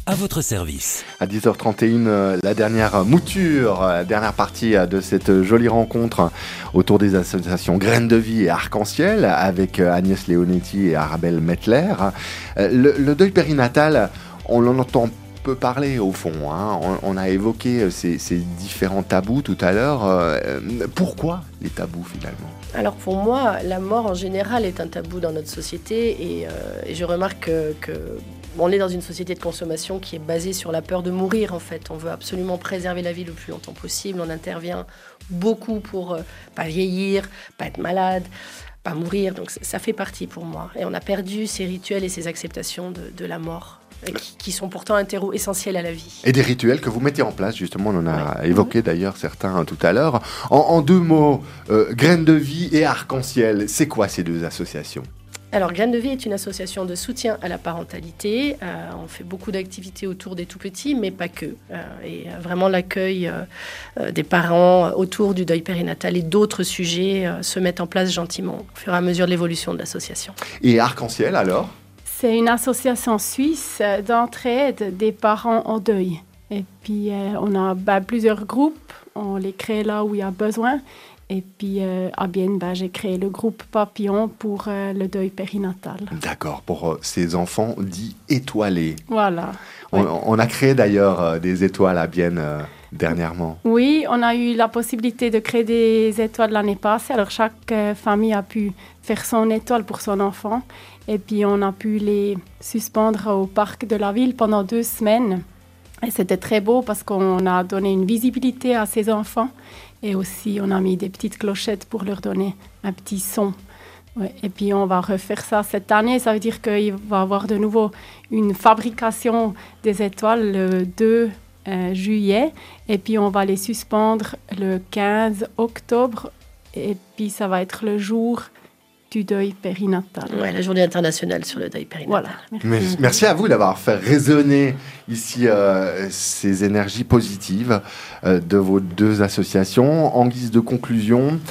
à votre service. À 10h31, la dernière mouture, dernière partie de cette jolie rencontre autour des associations Graines de Vie et Arc-en-Ciel avec Agnès Leonetti et Arabelle Mettler. Le deuil périnatal, on en entend peu parler au fond, hein. On a évoqué ces différents tabous tout à l'heure. Pourquoi les tabous finalement ? Alors pour moi, la mort en général est un tabou dans notre société et je remarque que on est dans une société de consommation qui est basée sur la peur de mourir en fait. On veut absolument préserver la vie le plus longtemps possible. On intervient beaucoup pour pas vieillir, pas être malade, pas mourir. Donc ça fait partie pour moi. Et on a perdu ces rituels et ces acceptations de la mort. Qui sont pourtant un terreau essentiel à la vie. Et des rituels que vous mettez en place, justement, on en a évoqué d'ailleurs certains tout à l'heure. En deux mots, Graines de Vie et Arc-en-Ciel, c'est quoi ces deux associations ? Alors, Graines de Vie est une association de soutien à la parentalité. On fait beaucoup d'activités autour des tout-petits, mais pas que. Et vraiment, l'accueil des parents autour du deuil périnatal et d'autres sujets se mettent en place gentiment au fur et à mesure de l'évolution de l'association. Et Arc-en-Ciel, alors ? C'est une association suisse d'entraide des parents en deuil. Et puis, on a plusieurs groupes. On les crée là où il y a besoin. Et puis, à Bienne, j'ai créé le groupe Papillon pour le deuil périnatal. D'accord, pour ces enfants dits étoilés. Voilà. On a créé d'ailleurs des étoiles à Bienne dernièrement. Oui, on a eu la possibilité de créer des étoiles l'année passée. Alors, chaque famille a pu faire son étoile pour son enfant. Et puis, on a pu les suspendre au parc de la ville pendant 2 semaines. Et c'était très beau parce qu'on a donné une visibilité à ces enfants. Et aussi, on a mis des petites clochettes pour leur donner un petit son. Ouais. Et puis, on va refaire ça cette année. Ça veut dire qu'il va y avoir de nouveau une fabrication des étoiles le 2 juillet. Et puis, on va les suspendre le 15 octobre. Et puis, ça va être le jour du deuil périnatal. Ouais, la journée internationale sur le deuil périnatal. Voilà. Merci à vous d'avoir fait résonner ici ces énergies positives de vos deux associations. En guise de conclusion,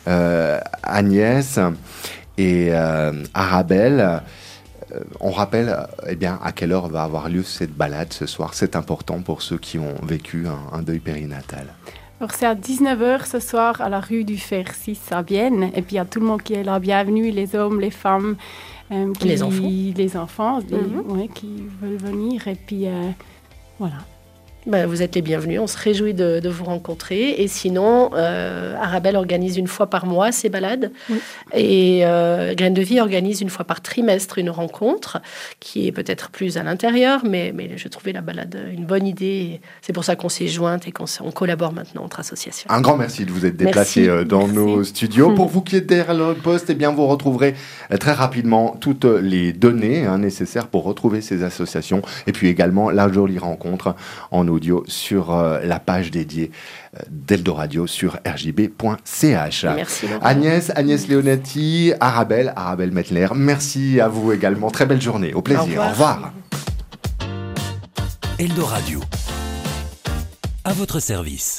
Agnès et Arabelle, on rappelle à quelle heure va avoir lieu cette balade ce soir. C'est important pour ceux qui ont vécu un deuil périnatal. Alors, c'est à 19h ce soir à la rue du Fer 6 à Bienne. Et puis, il y a tout le monde qui est là. Bienvenue, les hommes, les femmes. Les enfants. Les enfants qui veulent venir. Et puis, voilà. Vous êtes les bienvenus, on se réjouit de vous rencontrer. Et sinon, Arabelle organise une fois par mois ses balades. Oui. Et Graines de Vie organise une fois par trimestre une rencontre qui est peut-être plus à l'intérieur, mais je trouvais la balade une bonne idée. C'est pour ça qu'on s'est jointes et qu'on collabore maintenant entre associations. Un grand merci de vous être déplacés dans nos studios. Pour vous qui êtes derrière le poste, vous retrouverez très rapidement toutes les données nécessaires pour retrouver ces associations. Et puis également la jolie rencontre en audio sur la page dédiée d'Eldoradio sur rjb.ch. Merci. Agnès Leonetti, Arabelle Mettler, merci à vous également. Très belle journée. Au plaisir. Au revoir. Eldoradio. À votre service.